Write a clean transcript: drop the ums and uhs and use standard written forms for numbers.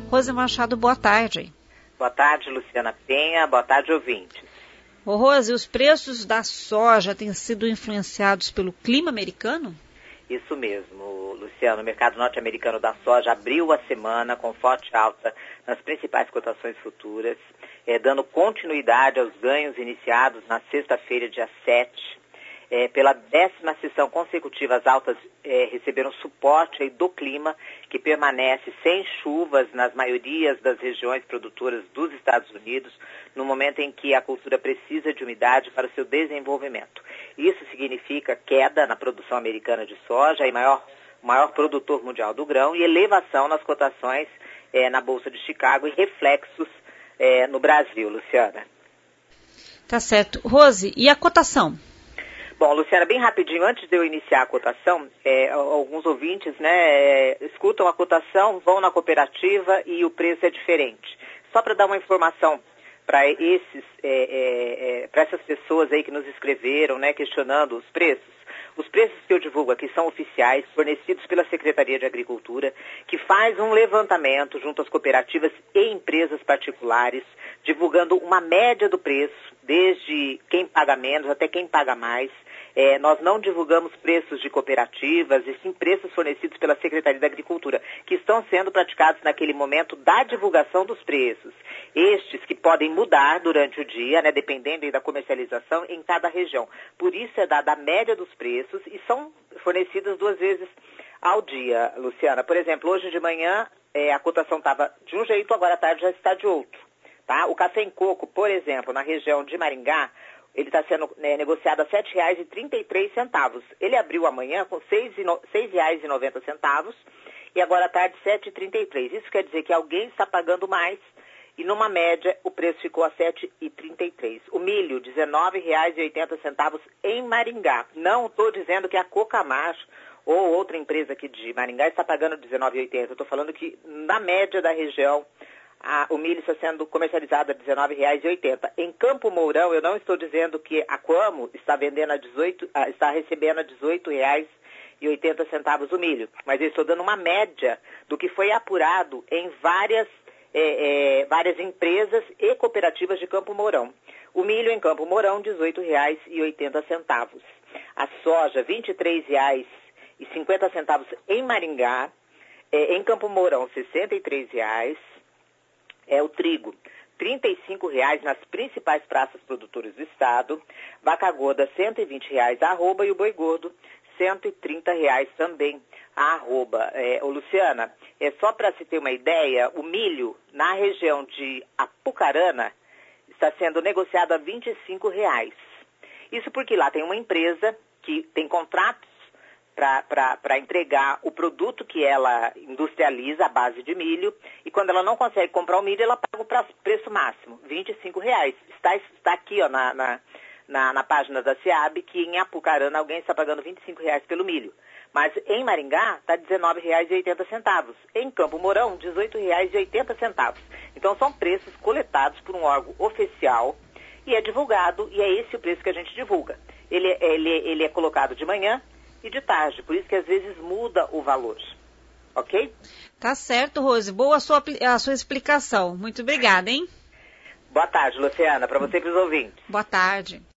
Rose Machado, boa tarde. Boa tarde, Luciana Penha. Boa tarde, ouvintes. Ô Rose, os preços da soja têm sido influenciados pelo clima americano? Isso mesmo, Luciano. O mercado norte-americano da soja abriu a semana com forte alta nas principais cotações futuras, dando continuidade aos ganhos iniciados na sexta-feira, dia 7. Pela 10ª sessão consecutiva, as altas receberam suporte aí do clima, que permanece sem chuvas nas maiorias das regiões produtoras dos Estados Unidos, no momento em que a cultura precisa de umidade para o seu desenvolvimento. Isso significa queda na produção americana de soja, e maior produtor mundial do grão, e elevação nas cotações na Bolsa de Chicago e reflexos no Brasil, Luciana. Tá certo. Rose, e a cotação? Bom, Luciana, bem rapidinho, antes de eu iniciar a cotação, alguns ouvintes escutam a cotação, vão na cooperativa e o preço é diferente. Só para dar uma informação para essas pessoas aí que nos escreveram, questionando os preços que eu divulgo aqui são oficiais, fornecidos pela Secretaria de Agricultura, que faz um levantamento junto às cooperativas e empresas particulares, divulgando uma média do preço, desde quem paga menos até quem paga mais. Nós não divulgamos preços de cooperativas, e sim preços fornecidos pela Secretaria da Agricultura, que estão sendo praticados naquele momento da divulgação dos preços. Estes que podem mudar durante o dia, dependendo da comercialização em cada região. Por isso é dada a média dos preços e são fornecidos 2 vezes ao dia, Luciana. Por exemplo, hoje de manhã a cotação estava de um jeito, agora à tarde já está de outro. Tá? O café em coco, por exemplo, na região de Maringá, ele está sendo negociado a R$ 7,33. Ele abriu amanhã com R$ 6,90 e agora à tarde R$ 7,33. Isso quer dizer que alguém está pagando mais e numa média o preço ficou a R$ 7,33. O milho, R$ 19,80 em Maringá. Não estou dizendo que a Cocamacho ou outra empresa aqui de Maringá está pagando R$ 19,80. Estou falando que na média da região o milho está sendo comercializado a R$ 19,80. Em Campo Mourão, eu não estou dizendo que a Coamo está vendendo está recebendo a R$ 18,80 o milho, mas eu estou dando uma média do que foi apurado em várias empresas e cooperativas de Campo Mourão. O milho em Campo Mourão, R$ 18,80. A soja, R$ 23,50 em Maringá. Em Campo Mourão, R$ 63,00. O trigo, R$ 35,00 nas principais praças produtoras do estado. Vaca gorda, R$ 120,00 a arroba, e o boi gordo, R$ 130,00 também a arroba. Luciana, só para se ter uma ideia, o milho na região de Apucarana está sendo negociado a R$ 25,00. Isso porque lá tem uma empresa que tem contratos para entregar o produto que ela industrializa à base de milho, e quando ela não consegue comprar o milho, ela paga o preço máximo, R$ 25,00. Está aqui na página da SEAB que em Apucarana alguém está pagando R$ 25,00 pelo milho. Mas em Maringá está R$ 19,80. Em Campo Mourão, R$ 18,80. Então são preços coletados por um órgão oficial e é divulgado, e é esse o preço que a gente divulga. Ele é colocado de manhã e de tarde, por isso que às vezes muda o valor, ok? Tá certo, Rose. Boa a sua explicação. Muito obrigada, hein? Boa tarde, Luciana, para você e para os ouvintes. Boa tarde.